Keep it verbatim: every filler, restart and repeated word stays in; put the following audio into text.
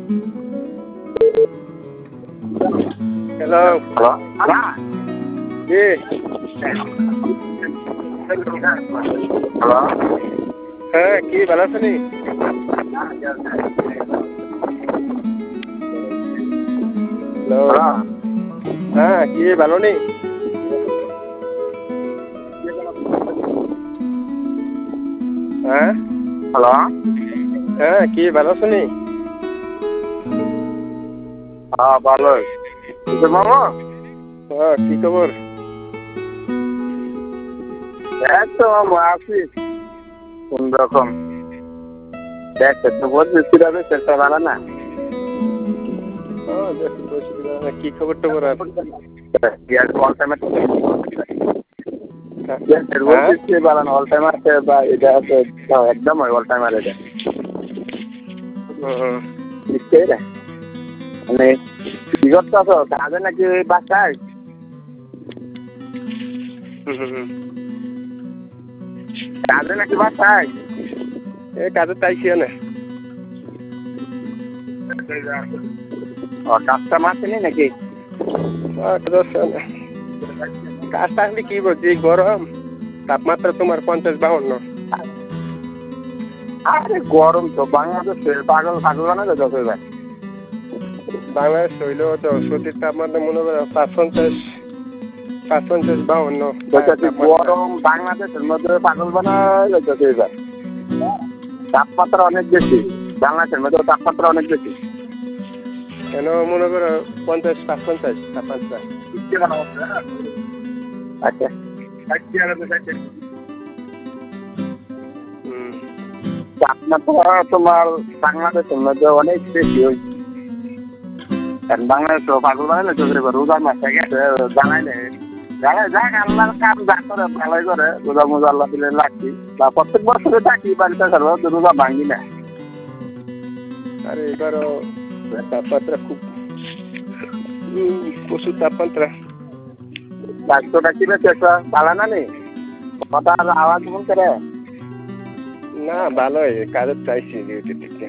Hello hello জি hello হ্যাঁ কি ভালো আছেন? হ্যালো হ্যালো হ্যাঁ কি ভালো নেই? হ্যাঁ হ্যালো হ্যাঁ কি ভালো আছেন? হ্যাঁ ভালো মামা হ্যাঁ কি খবর? এই তো মামা আছি কোন রকম দেখতে তো বলছি যাবে চেষ্টা ভালো না হ্যাঁ দেখি বসে কি খবর টবর আর ইয়ার অল টাইম হ্যাঁ বালান অল টাইম আছে বা এটা আছে একদম অল টাইমার এটা হুম নিশ্চয় রে মানে কি করতেছ কাজে নাকি বাসায় হুম কাজে নাকি বাসায় এই কাজে তাইছি না ও কাস্টমার আসেনি নাকি কাজ থাকলে কি বলছি গরম তাপমাত্রা তোমার পঞ্চাশ বাউন্ন আরে গরম তো বাংলাদেশে পাগল পাগল বানা যাচ্ছে এবার বাংলাদেশ হইল তো সতীর তাপমাত্রা মনে করো পাঁচ পঞ্চাশ পাঁচ পঞ্চাশ বাউন্ন গরম বাংলাদেশের মধ্যে পাগল বানা যাচ্ছে এবার তাপমাত্রা অনেক বেশি বাংলাদেশের মধ্যে তাপমাত্রা অনেক বেশি কেন মনে করো পঞ্চাশ পাঁচ পঞ্চাশ তাপমাত্রা আচ্ছা হুম তাপমাত্রা তোমার বাংলাদেশের মধ্যে অনেক বেশি হয়েছে বাংলাদেশ পাগল বানাইলে চলবে রোজার মাসে গেছে জানাইলে জানাই যাক আল্লাহর কাম যা করে ভালোই করে রোজা মোজা আল্লাহ দিলে লাগছি বা প্রত্যেক বছরে থাকি বাড়িতে করবো রোজা ভাঙি না আরে এবারও তাপমাত্রা খুব প্রচুর তাপমাত্রা স্বাস্থ্যটা কি বেশি একটা ভালো না নেই কথার আওয়াজ মন করে না ভালোই কাজের চাইছি ডিউটি থেকে